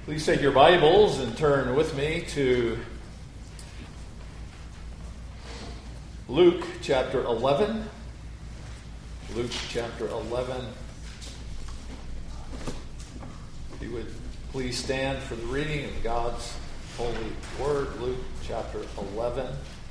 Please take your Bibles and turn with me to Luke chapter 11. Luke chapter 11. If you would please stand for the reading of God's holy word. Luke chapter 11.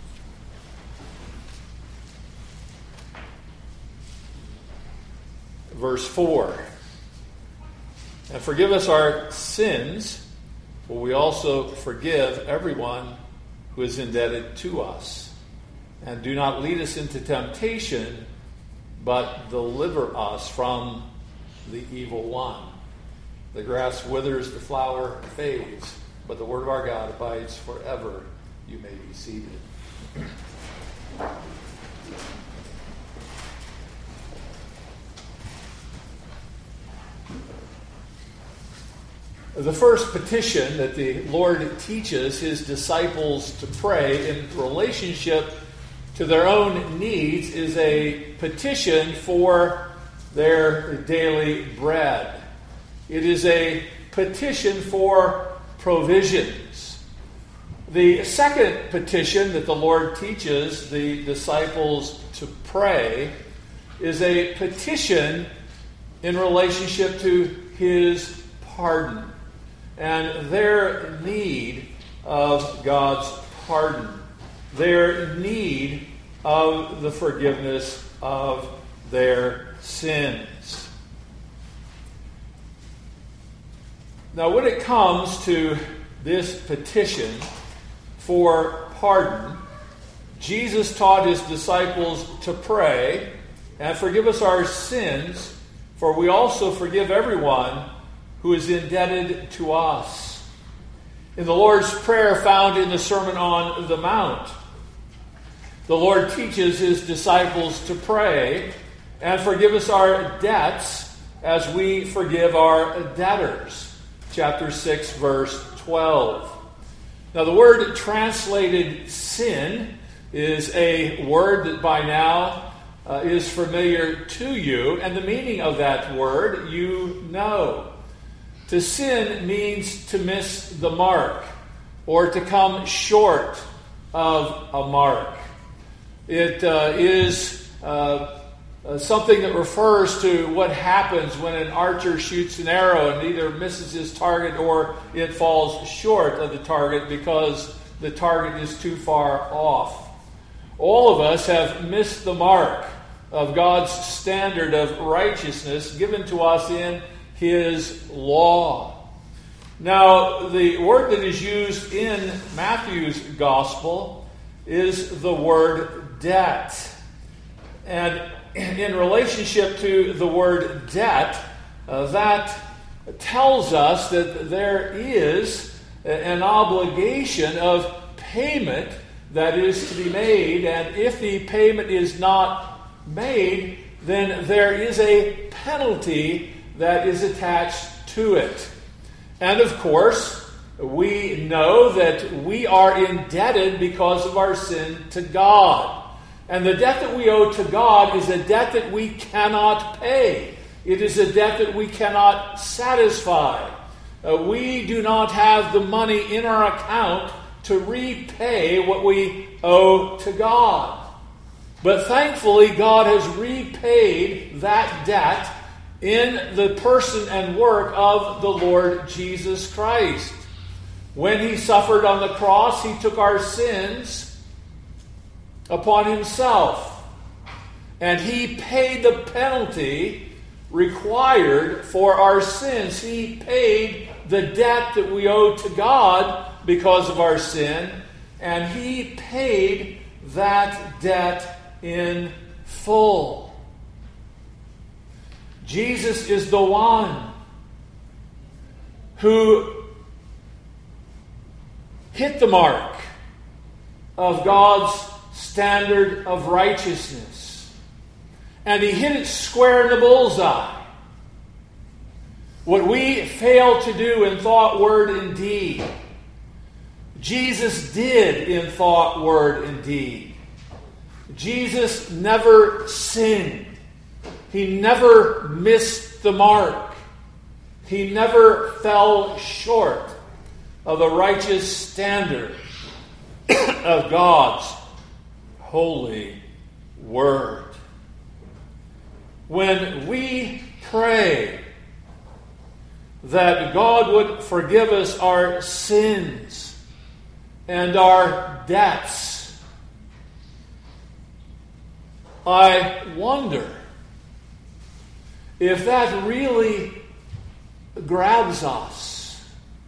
Verse 4. And forgive us our sins, for we also forgive everyone who is indebted to us. And do not lead us into temptation, but deliver us from the evil one. The grass withers, the flower fades, but the word of our God abides forever. You may be seated. The first petition that the Lord teaches his disciples to pray in relationship to their own needs is a petition for their daily bread. It is a petition for provisions. The second petition that the Lord teaches the disciples to pray is a petition in relationship to his pardon and their need of God's pardon, their need of the forgiveness of their sins. Now, when it comes to this petition for pardon, Jesus taught his disciples to pray, and forgive us our sins, for we also forgive everyone who is indebted to us. In the Lord's Prayer found in the Sermon on the Mount, the Lord teaches his disciples to pray and forgive us our debts as we forgive our debtors. Chapter 6, verse 12. Now, the word translated sin is a word that by now is familiar to you, and the meaning of that word you know. To sin means to miss the mark or to come short of a mark. It is something that refers to what happens when an archer shoots an arrow and either misses his target or it falls short of the target because the target is too far off. All of us have missed the mark of God's standard of righteousness given to us in his law. Now, the word that is used in Matthew's gospel is the word debt. And in relationship to the word debt, that tells us that there is an obligation of payment that is to be made, and if the payment is not made, then there is a penalty that is attached to it. And of course, we know that we are indebted because of our sin to God. And the debt that we owe to God is a debt that we cannot pay. It is a debt that we cannot satisfy. We do not have the money in our account to repay what we owe to God. But thankfully, God has repaid that debt in the person and work of the Lord Jesus Christ. When he suffered on the cross, he took our sins upon himself. And he paid the penalty required for our sins. He paid the debt that we owe to God because of our sin. And he paid that debt in full. Jesus is the one who hit the mark of God's standard of righteousness. And he hit it square in the bullseye. What we fail to do in thought, word, and deed, Jesus did in thought, word, and deed. Jesus never sinned. He never missed the mark. He never fell short of the righteous standard of God's holy word. When we pray that God would forgive us our sins and our debts, I wonder if that really grabs us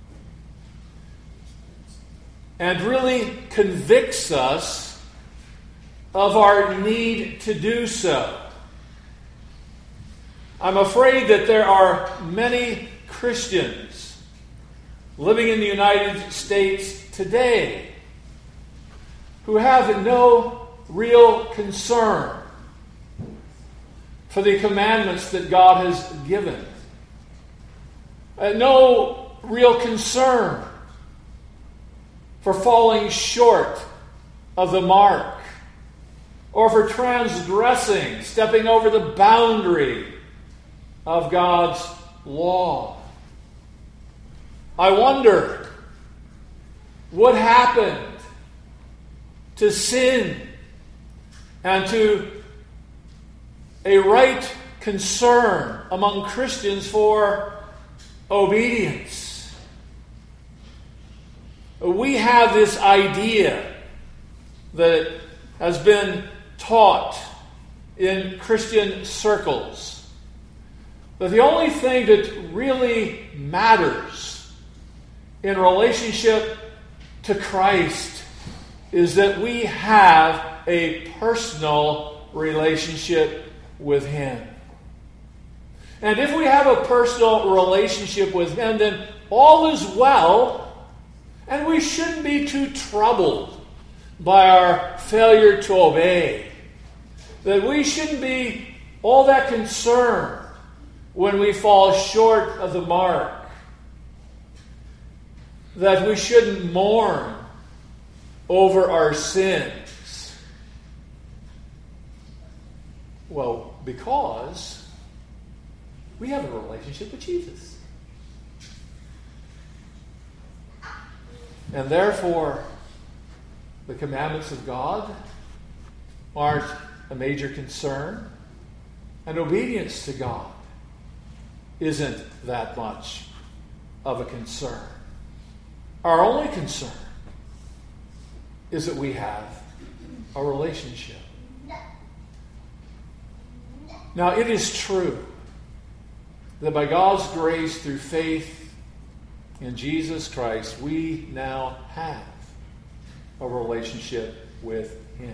and really convicts us of our need to do so. I'm afraid that there are many Christians living in the United States today who have no real concern for the commandments that God has given. No real concern for falling short of the mark or for transgressing, stepping over the boundary of God's law. I wonder what happened to sin and to a right concern among Christians for obedience. We have this idea that has been taught in Christian circles that the only thing that really matters in relationship to Christ is that we have a personal relationship with Him. And if we have a personal relationship with Him, then all is well, and we shouldn't be too troubled by our failure to obey. That we shouldn't be all that concerned when we fall short of the mark. That we shouldn't mourn over our sins. Well, because we have a relationship with Jesus. And therefore, the commandments of God aren't a major concern, and obedience to God isn't that much of a concern. Our only concern is that we have a relationship. Now, it is true that by God's grace through faith in Jesus Christ, we now have a relationship with Him.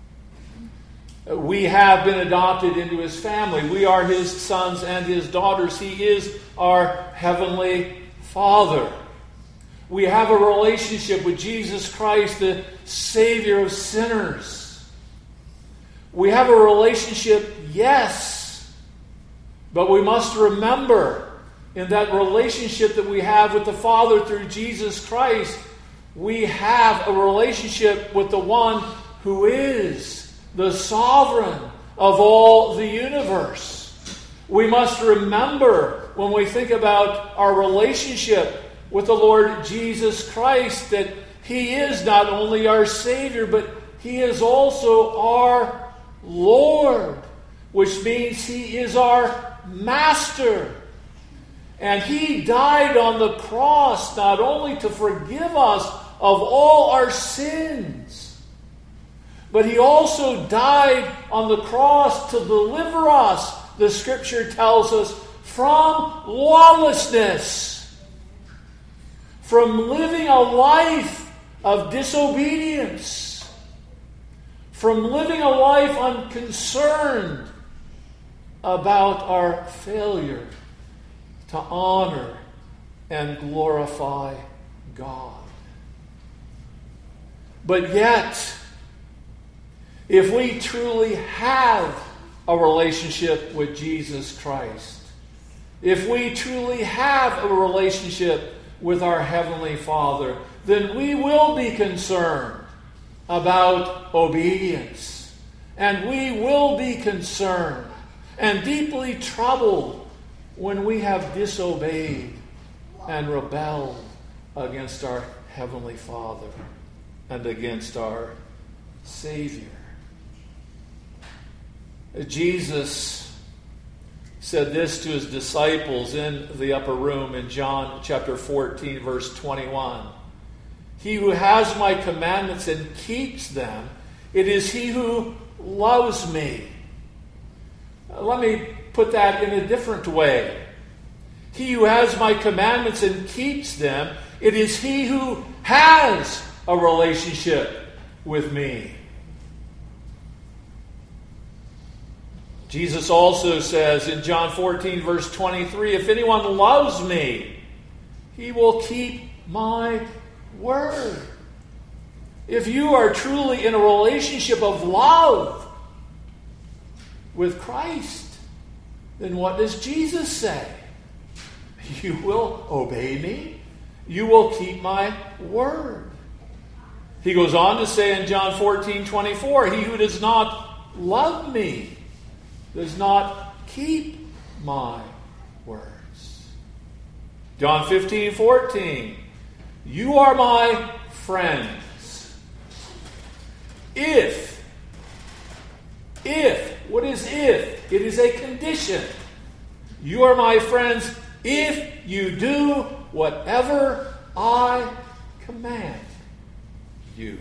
We have been adopted into His family. We are His sons and His daughters. He is our heavenly Father. We have a relationship with Jesus Christ, the Savior of sinners. We have a relationship, yes, but we must remember in that relationship that we have with the Father through Jesus Christ, we have a relationship with the one who is the sovereign of all the universe. We must remember when we think about our relationship with the Lord Jesus Christ that He is not only our Savior, but He is also our Lord, which means He is our Master. And He died on the cross not only to forgive us of all our sins, but He also died on the cross to deliver us, the Scripture tells us, from lawlessness, from living a life of disobedience, from living a life unconcerned about our failure to honor and glorify God. But yet, if we truly have a relationship with Jesus Christ, if we truly have a relationship with our Heavenly Father, then we will be concerned about obedience. And we will be concerned and deeply troubled when we have disobeyed and rebelled against our Heavenly Father and against our Savior. Jesus said this to his disciples in the upper room in John chapter 14, verse 21. He who has my commandments and keeps them, it is he who loves me. Let me put that in a different way. He who has my commandments and keeps them, it is he who has a relationship with me. Jesus also says in John 14, verse 23, if anyone loves me, he will keep my word. If you are truly in a relationship of love with Christ, then what does Jesus say? You will obey me. You will keep my word. He goes on to say in John 14, 24, he who does not love me does not keep my words. John 15, 14, you are my friends. If, what is if? It is a condition. You are my friends if you do whatever I command you.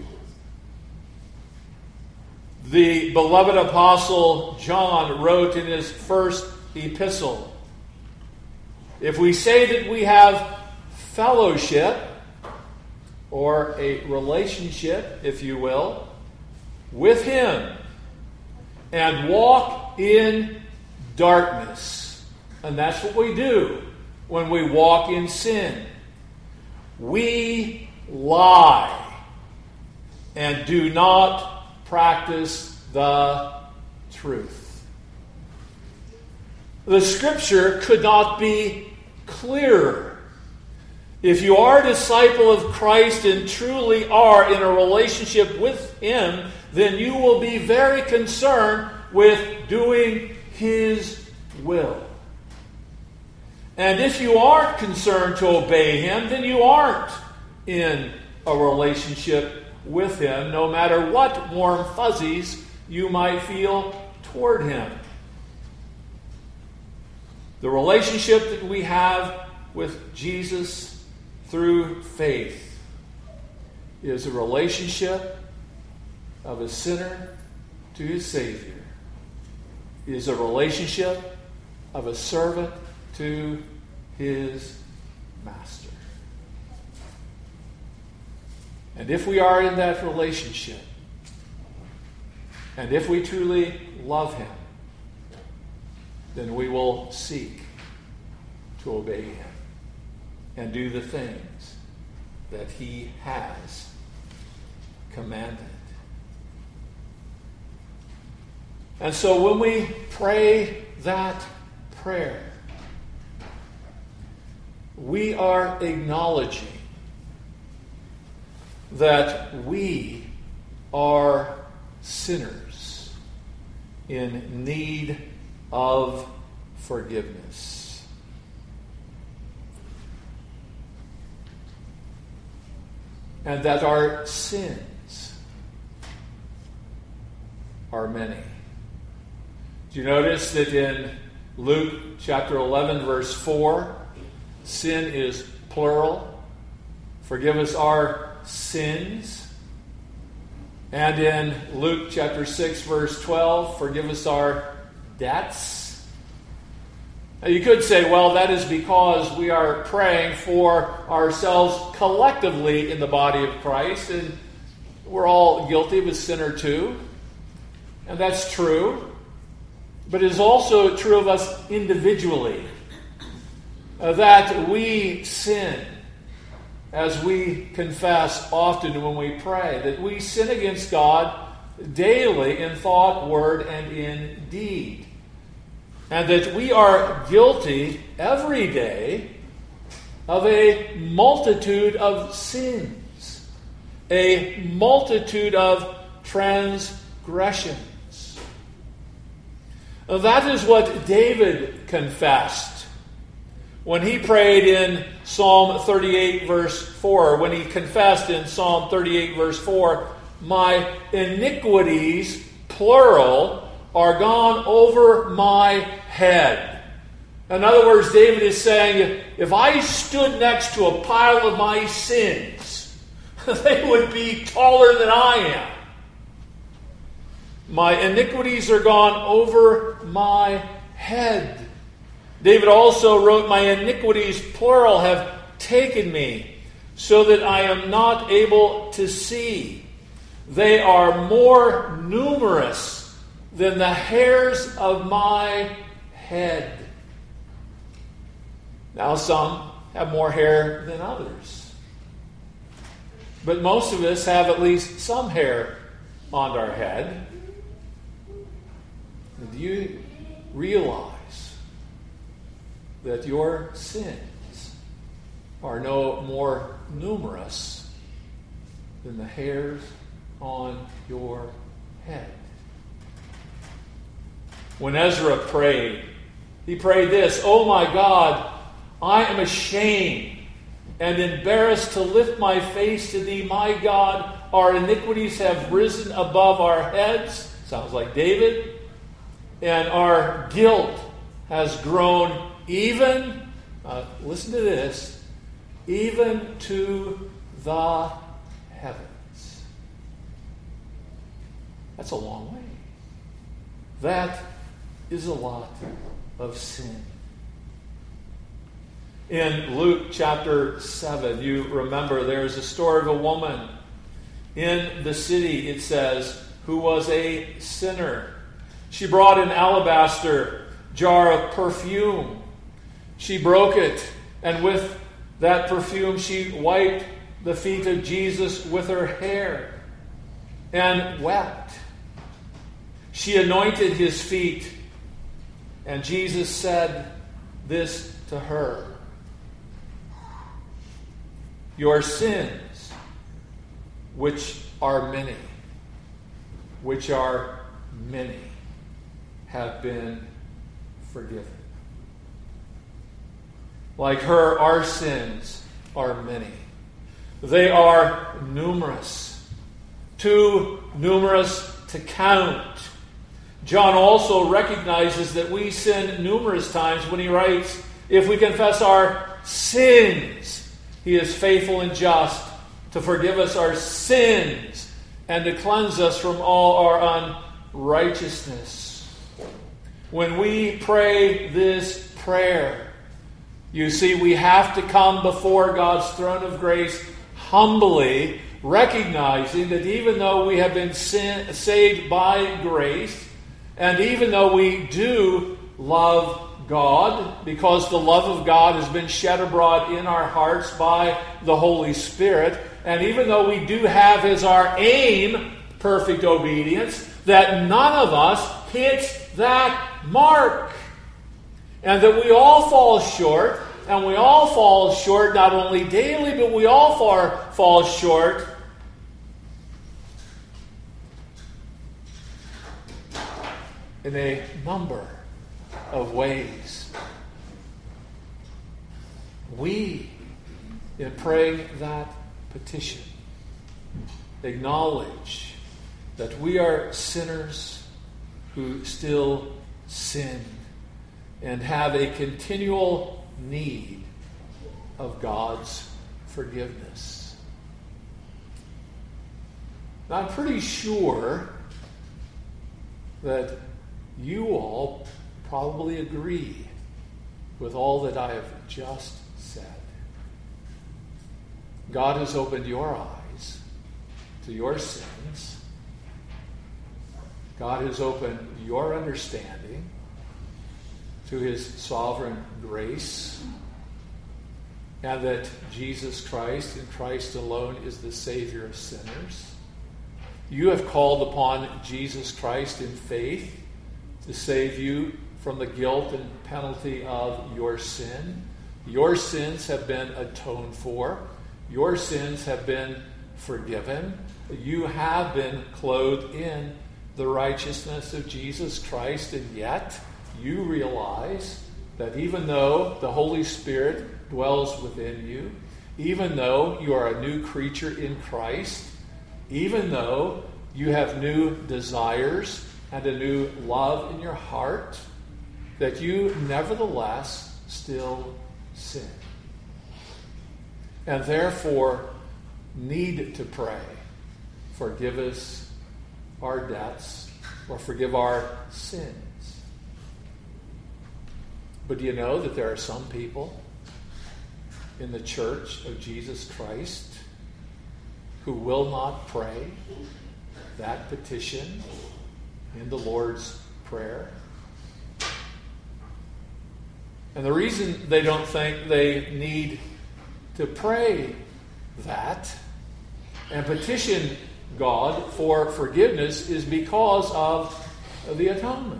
The beloved apostle John wrote in his first epistle, if we say that we have fellowship, or a relationship, if you will, with him, and walk in darkness, and that's what we do when we walk in sin, we lie and do not practice the truth. The Scripture could not be clearer. If you are a disciple of Christ and truly are in a relationship with Him, then you will be very concerned with doing His will. And if you aren't concerned to obey Him, then you aren't in a relationship with Him, no matter what warm fuzzies you might feel toward Him. The relationship that we have with Jesus through faith is a relationship of a sinner to his Savior. It is a relationship of a servant to his master. And if we are in that relationship, and if we truly love Him, then we will seek to obey Him and do the things that He has commanded. And so when we pray that prayer, we are acknowledging that we are sinners in need of forgiveness. And that our sins are many. Do you notice that in Luke chapter 11, verse 4, sin is plural? Forgive us our sins. And in Luke chapter 6, verse 12, forgive us our debts. Now you could say, well, that is because we are praying for ourselves collectively in the body of Christ, and we're all guilty of a sin or two. And that's true. But it is also true of us individually, that we sin, as we confess often when we pray, that we sin against God daily in thought, word, and in deed. And that we are guilty every day of a multitude of sins, a multitude of transgressions. That is what David confessed When he prayed in Psalm 38 verse 4, when he confessed in Psalm 38 verse 4, my iniquities, plural, are gone over my head. In other words, David is saying, if I stood next to a pile of my sins, they would be taller than I am. My iniquities are gone over my head. David also wrote, my iniquities, plural, have taken me, so that I am not able to see. They are more numerous than the hairs of my head. Now, some have more hair than others. But most of us have at least some hair on our head. Do you realize that your sins are no more numerous than the hairs on your head? When Ezra prayed, he prayed this, "Oh my God, I am ashamed and embarrassed to lift my face to thee. My God, our iniquities have risen above our heads." Sounds like David. "And our guilt has grown even," listen to this, "even to the heavens." That's a long way. That is a lot of sin. In Luke chapter 7, you remember there's a story of a woman in the city, it says, who was a sinner. She brought an alabaster jar of perfume. She broke it, and with that perfume she wiped the feet of Jesus with her hair and wept. She anointed his feet, and Jesus said this to her, "Your sins, which are many, have been forgiven." Like her, our sins are many. They are numerous, too numerous to count. John also recognizes that we sin numerous times when he writes, "If we confess our sins, he is faithful and just to forgive us our sins and to cleanse us from all our unrighteousness." When we pray this prayer, you see, we have to come before God's throne of grace humbly, recognizing that even though we have been saved by grace, and even though we do love God, because the love of God has been shed abroad in our hearts by the Holy Spirit, and even though we do have as our aim perfect obedience, that none of us hits that mark. And that we all fall short, and we all fall short not only daily, but we all fall short in a number of ways. We, in praying that petition, acknowledge that we are sinners who still sin and have a continual need of God's forgiveness. Now, I'm pretty sure that you all probably agree with all that I have just said. God has opened your eyes to your sins. God has opened your understanding to his sovereign grace, and that Jesus Christ and Christ alone is the Savior of sinners. You have called upon Jesus Christ in faith to save you from the guilt and penalty of your sin. Your sins have been atoned for. Your sins have been forgiven. You have been clothed in the righteousness of Jesus Christ, and yet you realize that even though the Holy Spirit dwells within you, even though you are a new creature in Christ, even though you have new desires and a new love in your heart, that you nevertheless still sin. And therefore need to pray, forgive us our debts, or forgive our sins. But do you know that there are some people in the church of Jesus Christ who will not pray that petition in the Lord's Prayer? And the reason they don't think they need to pray that and petition God for forgiveness is because of the atonement.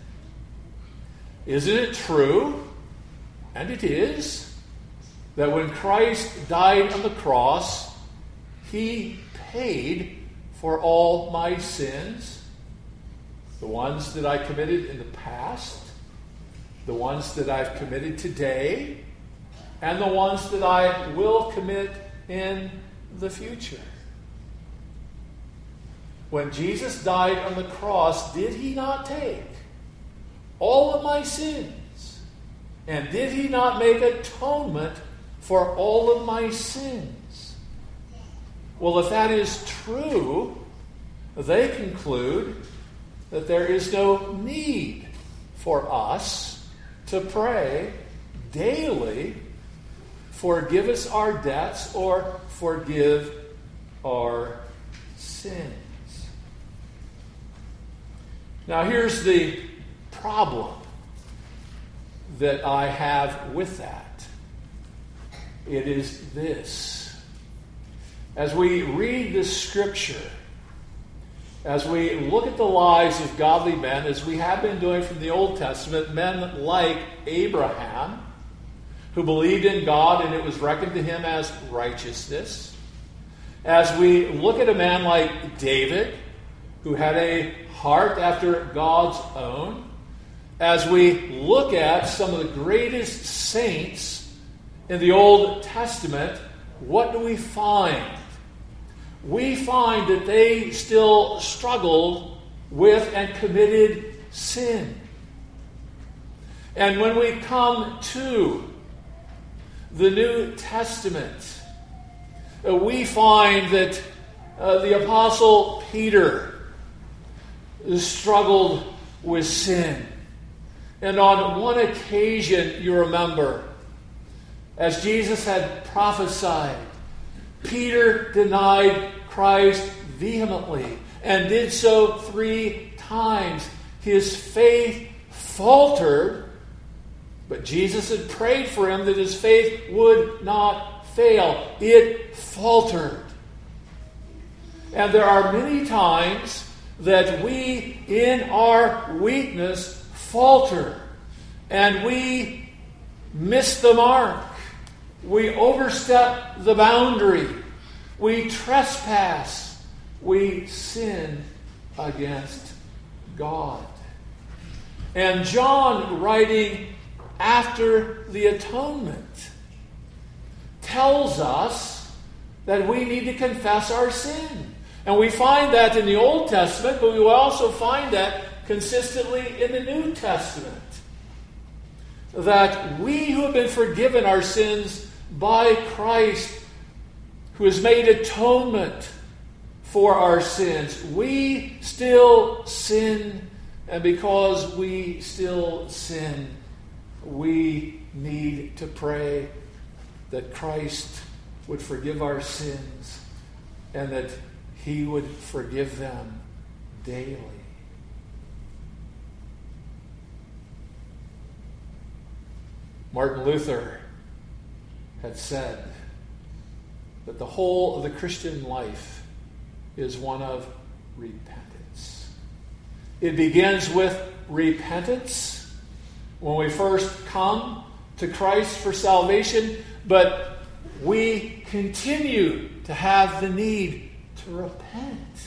Isn't it true, and it is, that when Christ died on the cross, He paid for all my sins, the ones that I committed in the past, the ones that I've committed today, and the ones that I will commit in the future? When Jesus died on the cross, did He not take all of my sins? And did He not make atonement for all of my sins? Well, if that is true, they conclude that there is no need for us to pray daily, forgive us our debts or forgive our sins. Now, here's the problem that I have with that. It is this. As we read this scripture, as we look at the lives of godly men, as we have been doing from the Old Testament, men like Abraham, who believed in God and it was reckoned to him as righteousness. As we look at a man like David, who had a heart after God's own, as we look at some of the greatest saints in the Old Testament, what do we find? We find that they still struggled with and committed sin. And when we come to the New Testament, we find that the Apostle Peter struggled with sin. And on one occasion, you remember, as Jesus had prophesied, Peter denied Christ vehemently and did so 3 times. His faith faltered, but Jesus had prayed for him that his faith would not fail. It faltered. And there are many times that we, in our weakness, falter, and we miss the mark. We overstep the boundary. We trespass. We sin against God. And John, writing after the atonement, tells us that we need to confess our sin. And we find that in the Old Testament, but we will also find that consistently in the New Testament. That we who have been forgiven our sins by Christ, who has made atonement for our sins, we still sin, and because we still sin, we need to pray that Christ would forgive our sins and that He would forgive them daily. Martin Luther had said that the whole of the Christian life is one of repentance. It begins with repentance when we first come to Christ for salvation, but we continue to have the need to repent,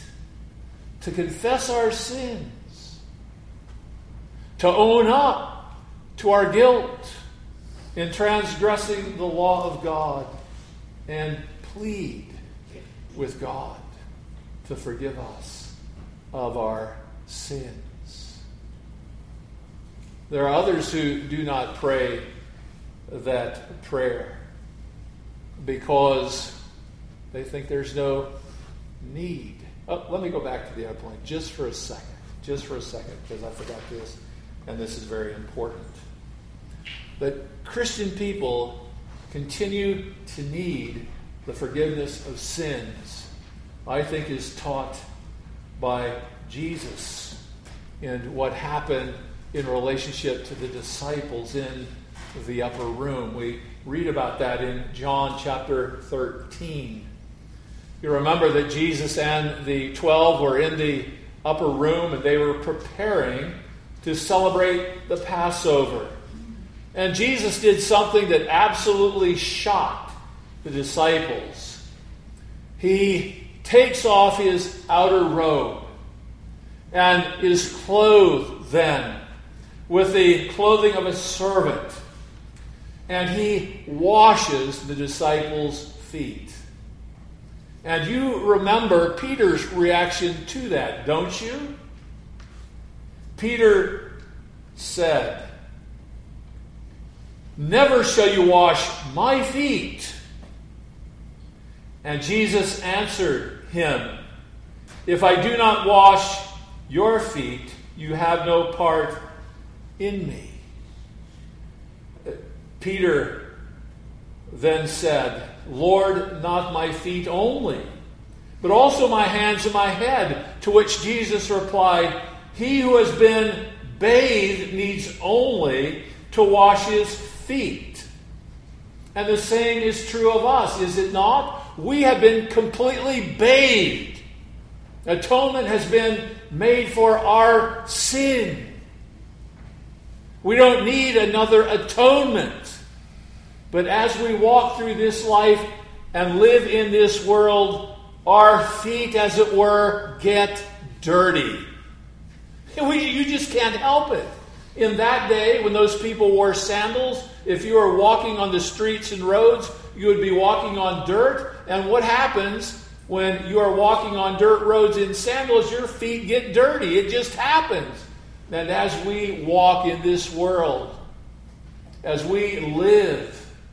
to confess our sins, to own up to our guilt in transgressing the law of God and plead with God to forgive us of our sins. There are others who do not pray that prayer because they think there's no need. Oh, let me go back to the other point just for a second, because I forgot this, and this is very important. That Christian people continue to need the forgiveness of sins, I think, is taught by Jesus and what happened in relationship to the disciples in the upper room. We read about that in John chapter 13. You remember that Jesus and the 12 were in the upper room and they were preparing to celebrate the Passover. And Jesus did something that absolutely shocked the disciples. He takes off his outer robe and is clothed then with the clothing of a servant. And he washes the disciples' feet. And you remember Peter's reaction to that, don't you? Peter said, "Never shall you wash my feet." And Jesus answered him, "If I do not wash your feet, you have no part in me." Peter then said, "Lord, not my feet only, but also my hands and my head." To which Jesus replied, "He who has been bathed needs only to wash his feet. And the same is true of us, is it not? We have been completely bathed. Atonement has been made for our sin. We don't need another atonement. But as we walk through this life and live in this world, our feet, as it were, get dirty. You just can't help it. In that day, when those people wore sandals, if you were walking on the streets and roads, you would be walking on dirt. And what happens when you are walking on dirt roads in sandals? Your feet get dirty. It just happens. And as we walk in this world, as we live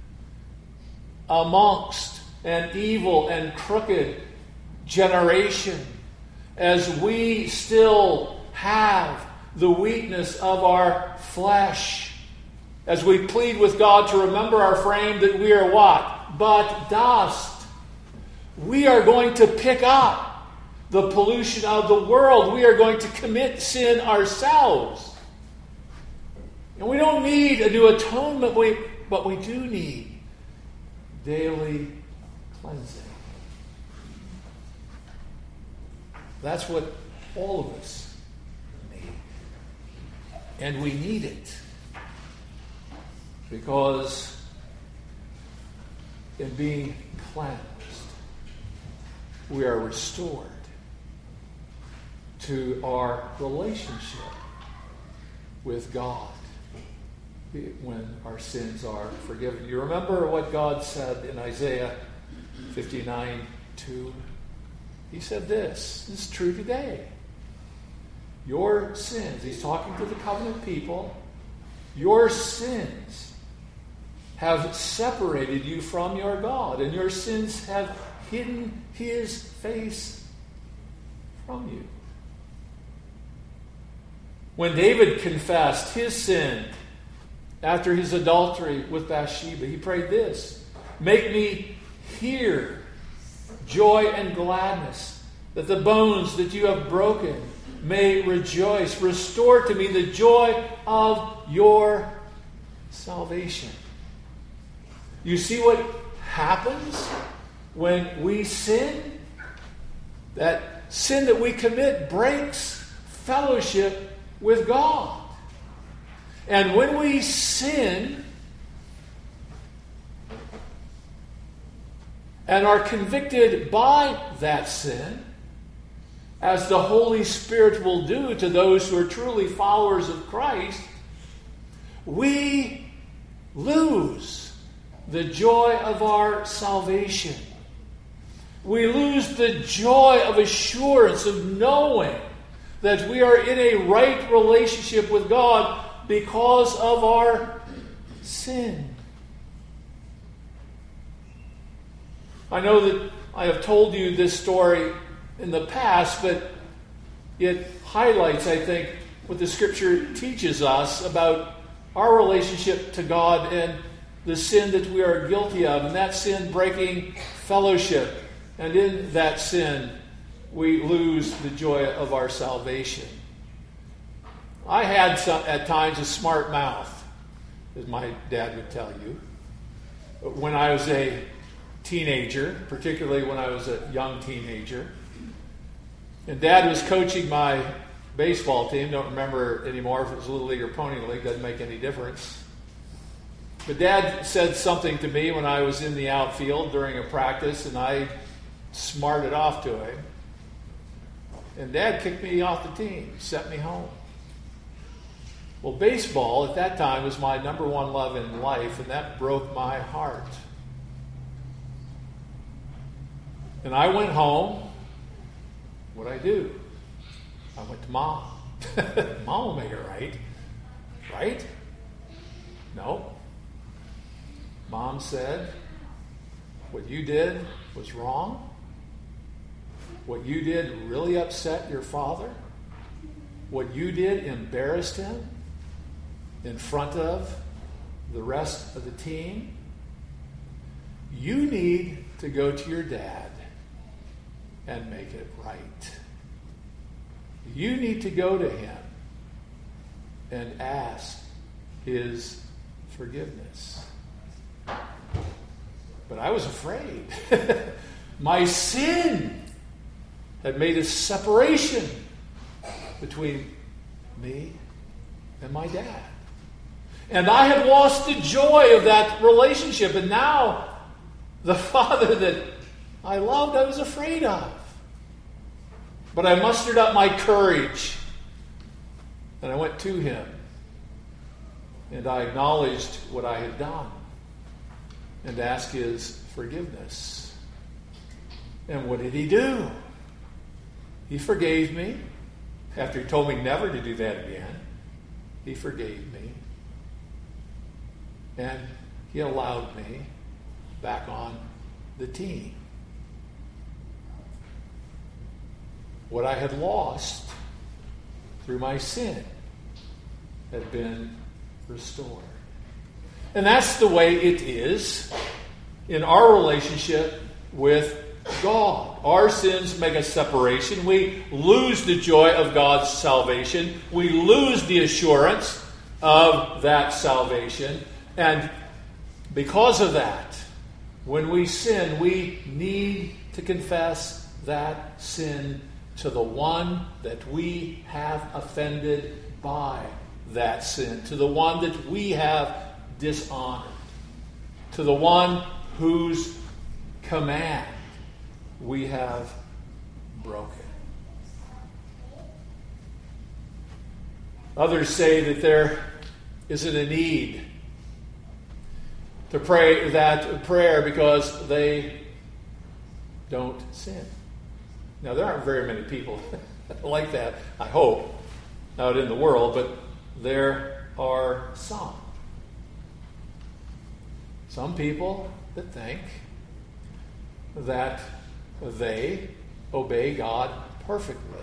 amongst an evil and crooked generation, as we still have the weakness of our flesh, as we plead with God to remember our frame that we are what? But dust. We are going to pick up the pollution of the world. We are going to commit sin ourselves. And we don't need a new atonement, but we do need daily cleansing. That's what all of us need. And we need it because in being cleansed, we are restored to our relationship with God when our sins are forgiven. You remember what God said in Isaiah 59:2? He said this is true today. Your sins, he's talking to the covenant people, your sins have separated you from your God, and your sins have hidden his face from you. When David confessed his sin after his adultery with Bathsheba, he prayed this: "Make me hear joy and gladness, that the bones that you have broken may rejoice. Restore to me the joy of your salvation." You see what happens when we sin? That sin that we commit breaks fellowship with God. And when we sin and are convicted by that sin, as the Holy Spirit will do to those who are truly followers of Christ, we lose the joy of our salvation. We lose the joy of assurance of knowing that we are in a right relationship with God because of our sin. I know that I have told you this story in the past, but it highlights, I think, what the Scripture teaches us about our relationship to God and the sin that we are guilty of, and that sin breaking fellowship. And in that sin, we lose the joy of our salvation. I had at times a smart mouth, as my dad would tell you. When I was a teenager, particularly when I was a young teenager, and Dad was coaching my baseball team. Don't remember anymore if it was Little League or Pony League. Doesn't make any difference. But Dad said something to me when I was in the outfield during a practice, and I smarted off to him. And Dad kicked me off the team, sent me home. Well, baseball at that time was my number one love in life, and that broke my heart. And I went home. What'd I do? I went to Mom. Mom will make it right. Right? No. Mom said, what you did was wrong. What you did really upset your father. What you did embarrassed him in front of the rest of the team. You need to go to your dad and make it right. You need to go to him and ask his forgiveness. But I was afraid. My sin had made a separation between me and my dad. And I had lost the joy of that relationship. And now the father that I loved, I was afraid of. But I mustered up my courage. And I went to him. And I acknowledged what I had done. And asked his forgiveness. And what did he do? He forgave me. After he told me never to do that again. He forgave me. And he allowed me back on the team. What I had lost through my sin had been restored. And that's the way it is in our relationship with God. Our sins make a separation. We lose the joy of God's salvation. We lose the assurance of that salvation. And because of that, when we sin, we need to confess that sin to the one that we have offended by that sin, to the one that we have dishonored, to the one whose command we have broken. Others say that there isn't a need to pray that prayer because they don't sin. Now, there aren't very many people like that, I hope, out in the world, but there are some. Some people that think that they obey God perfectly.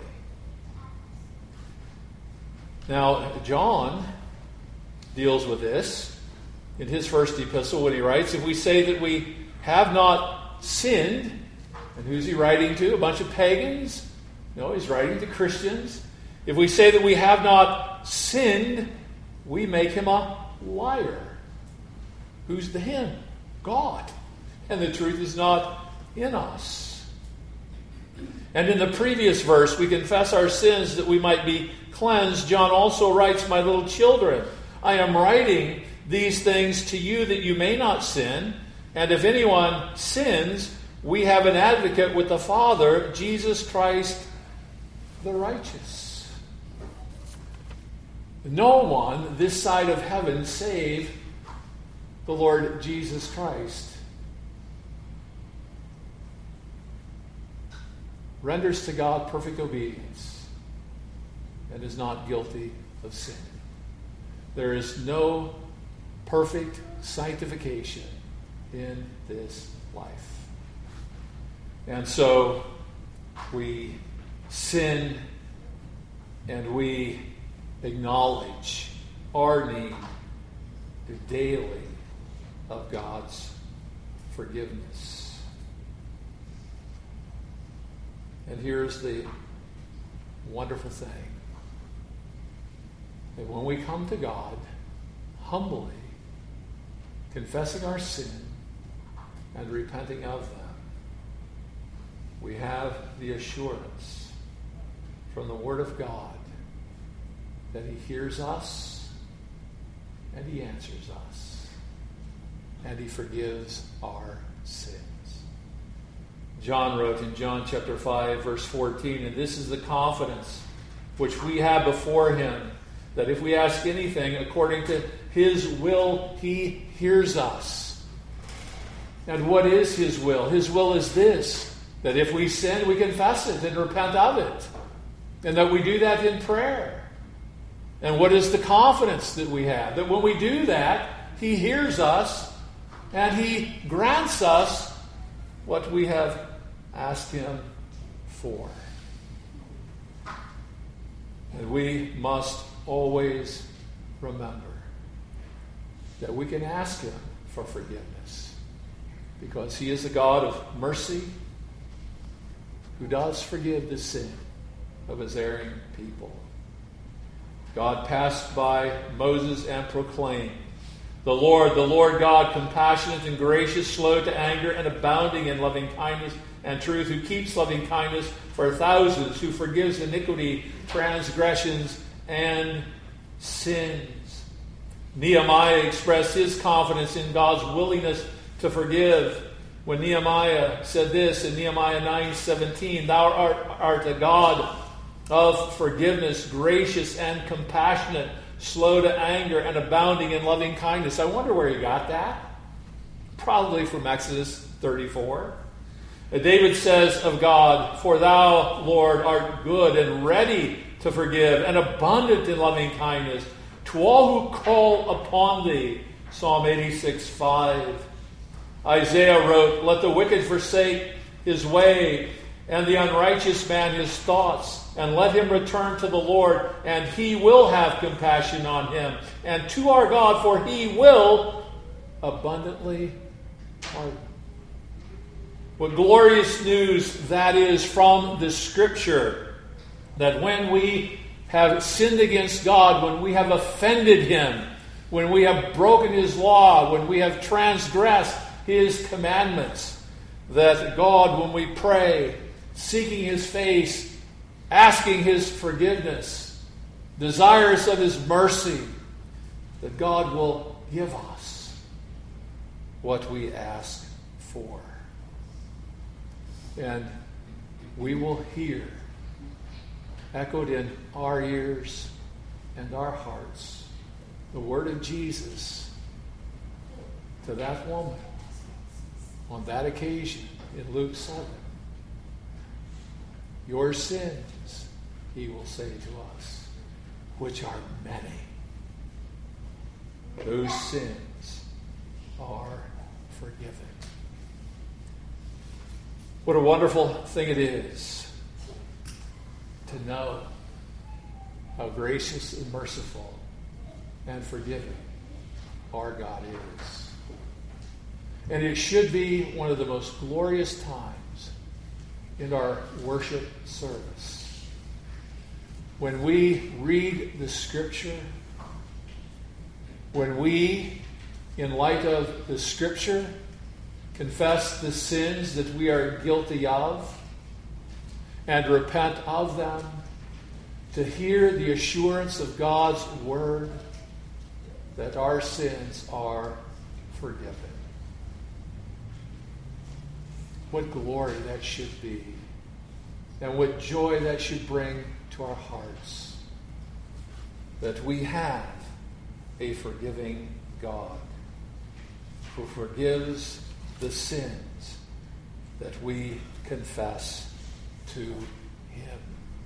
Now, John deals with this in his first epistle when he writes, if we say that we have not sinned, and who's he writing to? A bunch of pagans? No, he's writing to Christians. If we say that we have not sinned, we make him a liar. Who's the him? God. And the truth is not in us. And in the previous verse, we confess our sins that we might be cleansed. John also writes, my little children, I am writing these things to you that you may not sin. And if anyone sins, we have an advocate with the Father, Jesus Christ the righteous. no one this side of heaven save the Lord Jesus Christ renders to God perfect obedience and is not guilty of sin. There is no perfect sanctification in this life. And so we sin and we acknowledge our need daily of God's forgiveness. And here's the wonderful thing, that when we come to God humbly, confessing our sin and repenting of them, we have the assurance from the Word of God that He hears us and He answers us and He forgives our sins. John wrote in John chapter 5, verse 14, and this is the confidence which we have before Him, that if we ask anything according to His will, He hears us. And what is His will? His will is this, that if we sin, we confess it and repent of it. And that we do that in prayer. And what is the confidence that we have? That when we do that, He hears us and He grants us what we have asked Him for. And we must always remember that we can ask Him for forgiveness, because He is a God of mercy who does forgive the sin of His erring people. God passed by Moses and proclaimed, the Lord God, compassionate and gracious, slow to anger and abounding in loving kindness and truth, who keeps loving kindness for thousands, who forgives iniquity, transgressions, and sins. Nehemiah expressed his confidence in God's willingness to forgive when Nehemiah said this in Nehemiah 9:17, Thou art a God of forgiveness, gracious and compassionate, slow to anger and abounding in loving kindness. I wonder where he got that. Probably from Exodus 34. David says of God, For Thou, Lord, art good and ready to forgive and abundant in loving kindness to all who call upon Thee. Psalm 86:5. Isaiah wrote, Let the wicked forsake his way, and the unrighteous man his thoughts, and let him return to the Lord, and He will have compassion on him, and to our God, for He will abundantly pardon. What glorious news that is from the Scripture, that when we have sinned against God, when we have offended Him, when we have broken His law, when we have transgressed His commandments, that God, when we pray, seeking His face, asking His forgiveness, desirous of His mercy, that God will give us what we ask for. And we will hear, echoed in our ears and our hearts, the word of Jesus to that woman on that occasion in Luke 7. Your sins, He will say to us, which are many. Those sins are forgiven. What a wonderful thing it is to know how gracious and merciful and forgiving our God is. And it should be one of the most glorious times in our worship service, when we read the Scripture, when we, in light of the Scripture, confess the sins that we are guilty of and repent of them, to hear the assurance of God's Word that our sins are forgiven. What glory that should be, and what joy that should bring to our hearts. that we have a forgiving God who forgives the sins that we confess to Him.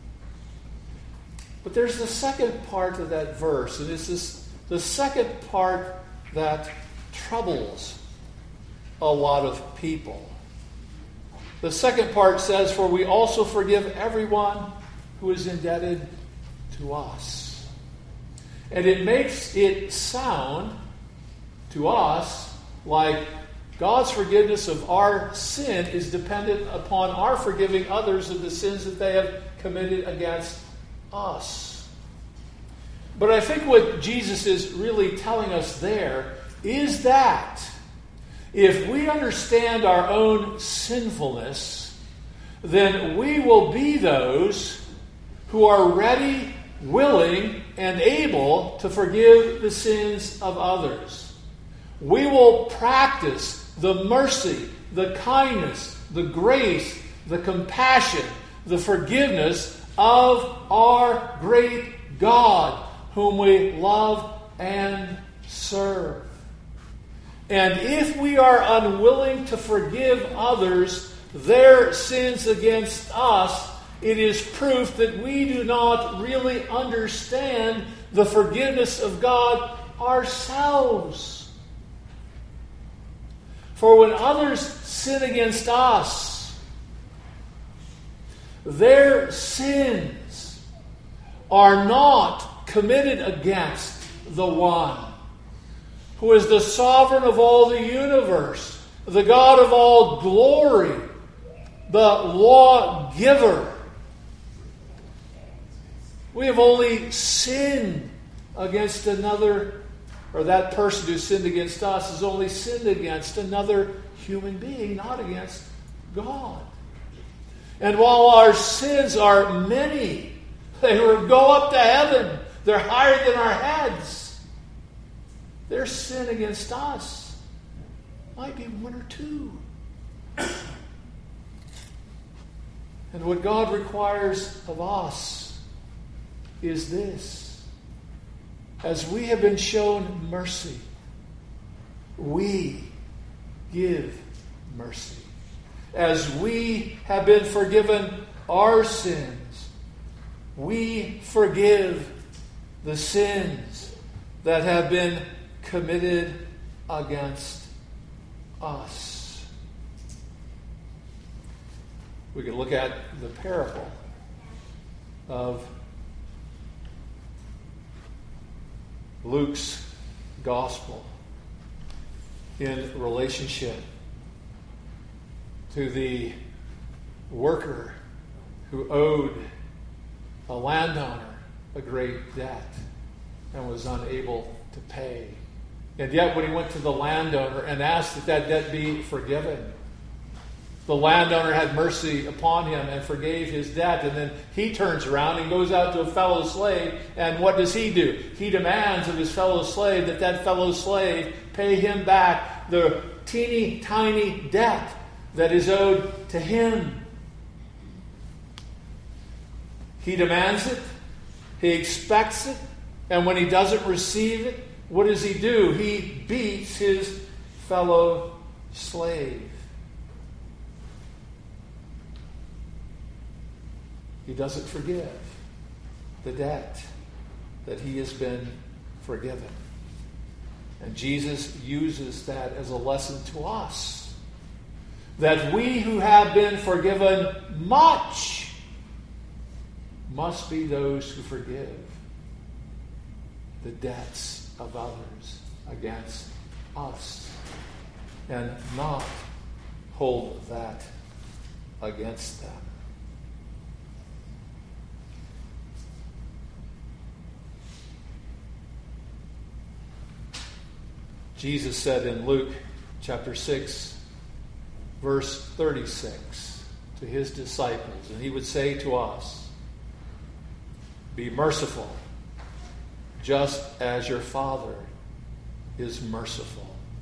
But there's the second part of that verse, and this is the second part that troubles a lot of people. The second part says, "For we also forgive everyone who is indebted to us." And it makes it sound to us like God's forgiveness of our sin is dependent upon our forgiving others of the sins that they have committed against us. But I think what Jesus is really telling us there is that if we understand our own sinfulness, then we will be those who are ready, willing, and able to forgive the sins of others. We will practice the mercy, the kindness, the grace, the compassion, the forgiveness of our great God, whom we love and serve. And if we are unwilling to forgive others their sins against us, it is proof that we do not really understand the forgiveness of God ourselves. For when others sin against us, their sins are not committed against the one who is the sovereign of all the universe, the God of all glory, the lawgiver. We have only sinned against another, or that person who sinned against us has only sinned against another human being, not against God. And while our sins are many, they go up to heaven, they're higher than our heads, their sin against us might be one or two. And what God requires of us is this: as we have been shown mercy, we give mercy. As we have been forgiven our sins, we forgive the sins that have been committed against us. We can look at the parable of Luke's gospel in relationship to the worker who owed a landowner a great debt and was unable to pay. And yet when he went to the landowner and asked that that debt be forgiven, the landowner had mercy upon him and forgave his debt. And then he turns around and goes out to a fellow slave. And what does he do? He demands of his fellow slave that that fellow slave pay him back the teeny tiny debt that is owed to him. He demands it. He expects it. And when he doesn't receive it, what does he do? He beats his fellow slave. He doesn't forgive the debt that he has been forgiven. And Jesus uses that as a lesson to us. That we who have been forgiven much must be those who forgive the debts of others against us and not hold that against them. Jesus said in Luke chapter 6, verse 36 to his disciples, and he would say to us, "Be merciful, just as your Father is merciful."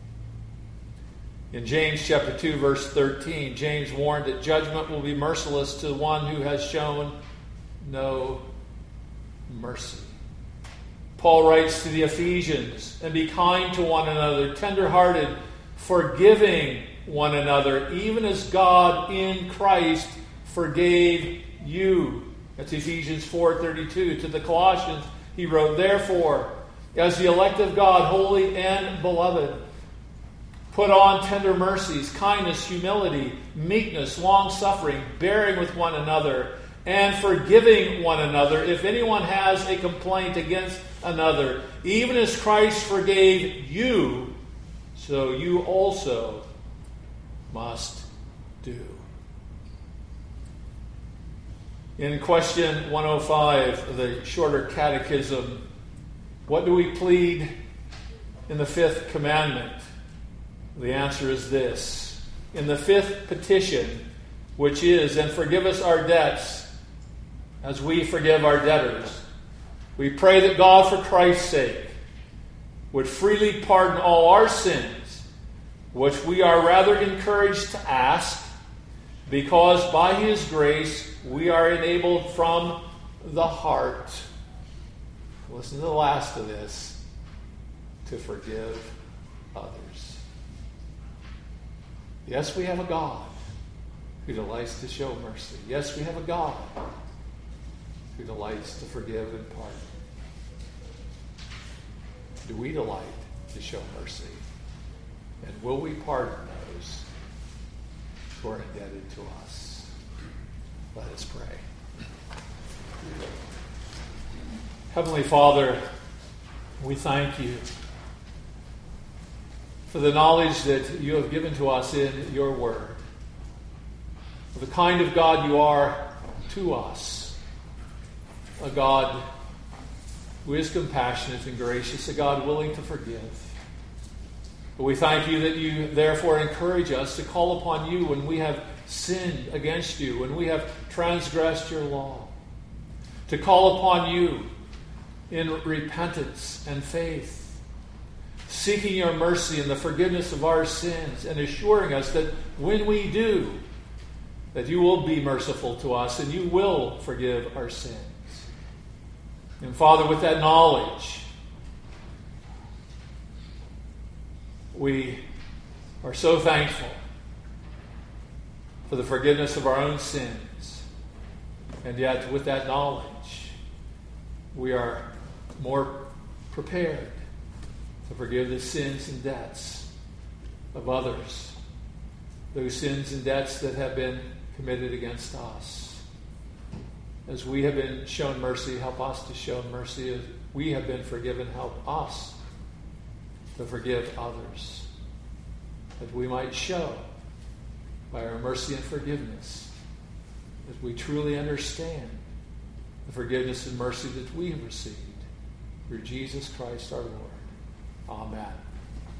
In James chapter 2, verse 13, James warned that judgment will be merciless to the one who has shown no mercy. Paul writes to the Ephesians, and be kind to one another, tender-hearted, forgiving one another, even as God in Christ forgave you. That's Ephesians 4:32. To the Colossians, he wrote, therefore, as the elect of God, holy and beloved, put on tender mercies, kindness, humility, meekness, long-suffering, bearing with one another, and forgiving one another if anyone has a complaint against another. Even as Christ forgave you, so you also must do. In question 105 of the Shorter Catechism, what do we plead in the fifth commandment? The answer is this. In the fifth petition, which is, and forgive us our debts as we forgive our debtors, we pray that God, for Christ's sake, would freely pardon all our sins, which we are rather encouraged to ask, because by His grace we are enabled from the heart, listen to the last of this, to forgive others. Yes, we have a God who delights to show mercy. Yes, we have a God who delights to forgive and pardon. Do we delight to show mercy? And will we pardon those who are indebted to us? Let us pray. Heavenly Father, we thank you for the knowledge that you have given to us in your word, for the kind of God you are to us, a God who is compassionate and gracious, a God willing to forgive. But we thank you that you therefore encourage us to call upon you when we have sinned against you, when we have transgressed your law, to call upon you in repentance and faith, seeking your mercy and the forgiveness of our sins, and assuring us that when we do, that you will be merciful to us and you will forgive our sins. And Father, with that knowledge, we are so thankful for the forgiveness of our own sins. And yet, with that knowledge, we are more prepared to forgive the sins and debts of others, those sins and debts that have been committed against us. As we have been shown mercy, help us to show mercy. As we have been forgiven, help us to forgive others, that we might show by our mercy and forgiveness that we truly understand the forgiveness and mercy that we have received through Jesus Christ our Lord. Amen.